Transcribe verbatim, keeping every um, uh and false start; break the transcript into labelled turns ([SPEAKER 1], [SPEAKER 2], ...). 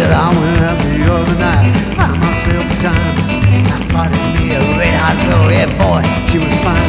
[SPEAKER 1] Well, I went out the other night, found myself a time. I spotted me a red hot girl, yeah boy, she was fine.